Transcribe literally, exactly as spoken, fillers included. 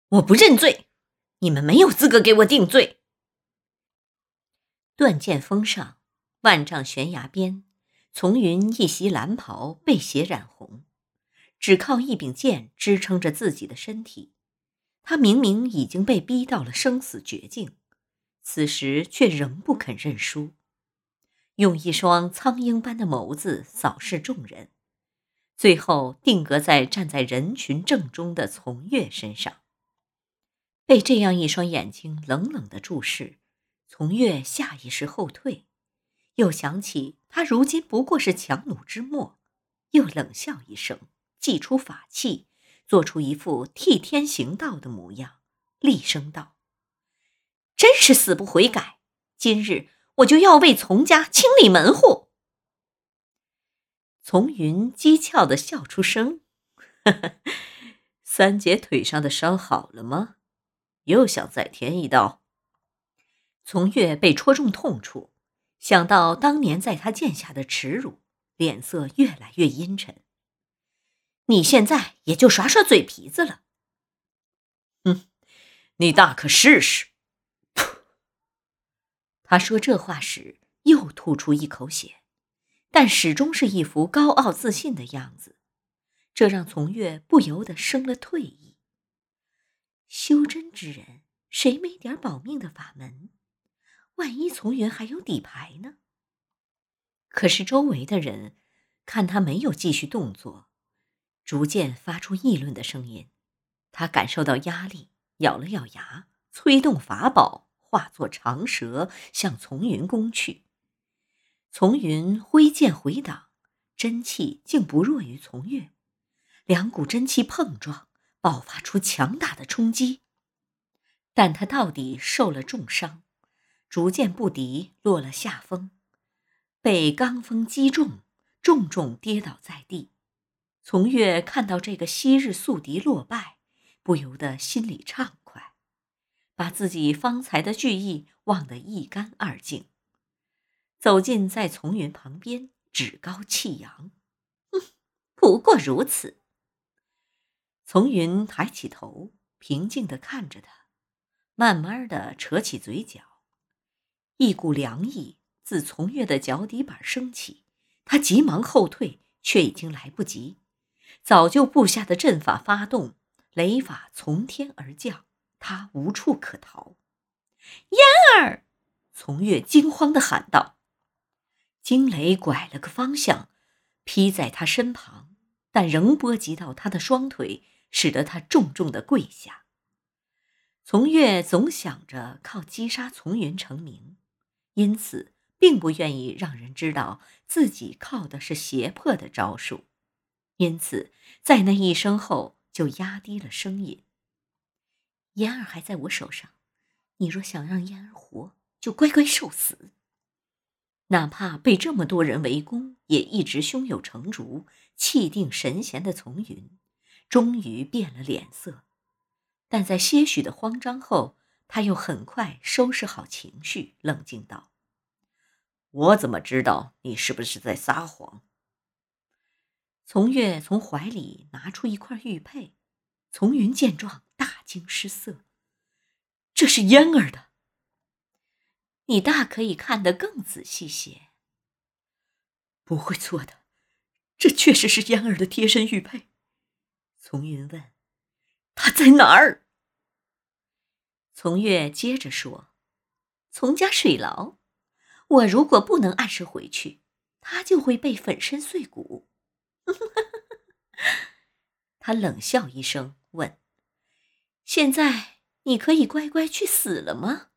我不认罪，你们没有资格给我定罪。”断剑峰上，万丈悬崖边，丛云一袭蓝袍，被血染红，只靠一柄剑支撑着自己的身体。他明明已经被逼到了生死绝境，此时却仍不肯认输，用一双苍鹰般的眸子扫视众人，最后定格在站在人群正中的从月身上。被这样一双眼睛冷冷的注视，从月下意识后退，又想起他如今不过是强弩之末，又冷笑一声，祭出法器，做出一副替天行道的模样，厉声道：“真是死不悔改！今日我就要为从家清理门户。”从云讥诮地笑出声：“呵呵，三姐腿上的伤好了吗？又想再添一刀？”从月被戳中痛处，想到当年在他剑下的耻辱，脸色越来越阴沉。“你现在也就耍耍嘴皮子了。”“哼，你大可试试。”他说这话时又吐出一口血，但始终是一副高傲自信的样子，这让从月不由得生了退意。修真之人，谁没点保命的法门？万一从云还有底牌呢？可是周围的人看他没有继续动作，逐渐发出议论的声音。他感受到压力，咬了咬牙，催动法宝，化作长蛇向从云攻去。从云挥剑回挡，真气竟不弱于从月，两股真气碰撞，爆发出强大的冲击。但他到底受了重伤，逐渐不敌，落了下风，被罡风击中，重重跌倒在地。从月看到这个昔日宿敌落败，不由得心里畅快，把自己方才的惧意忘得一干二净，走近在从云旁边，趾高气扬：“哼，不过如此。”从云抬起头，平静地看着他，慢慢地扯起嘴角，一股凉意自从月的脚底板升起，他急忙后退，却已经来不及，早就布下的阵法发动，雷法从天而降，他无处可逃。“嫣儿！”从月惊慌地喊道。惊雷拐了个方向，劈在他身旁，但仍波及到他的双腿，使得他重重地跪下。从月总想着靠击杀从云成名，因此并不愿意让人知道自己靠的是胁迫的招数，因此在那一声后就压低了声音：“嫣儿还在我手上，你若想让嫣儿活，就乖乖受死。”哪怕被这么多人围攻，也一直胸有成竹，气定神闲的从云终于变了脸色，但在些许的慌张后，他又很快收拾好情绪，冷静道：“我怎么知道你是不是在撒谎？”从月从怀里拿出一块玉佩，从云见状大惊失色：“这是嫣儿的。”“你大可以看得更仔细些。”“不会错的，这确实是嫣儿的贴身玉佩。”从云问：“她在哪儿？”从月接着说：“从家水牢，我如果不能按时回去，她就会被粉身碎骨。”他冷笑一声，问：“现在你可以乖乖去死了吗？”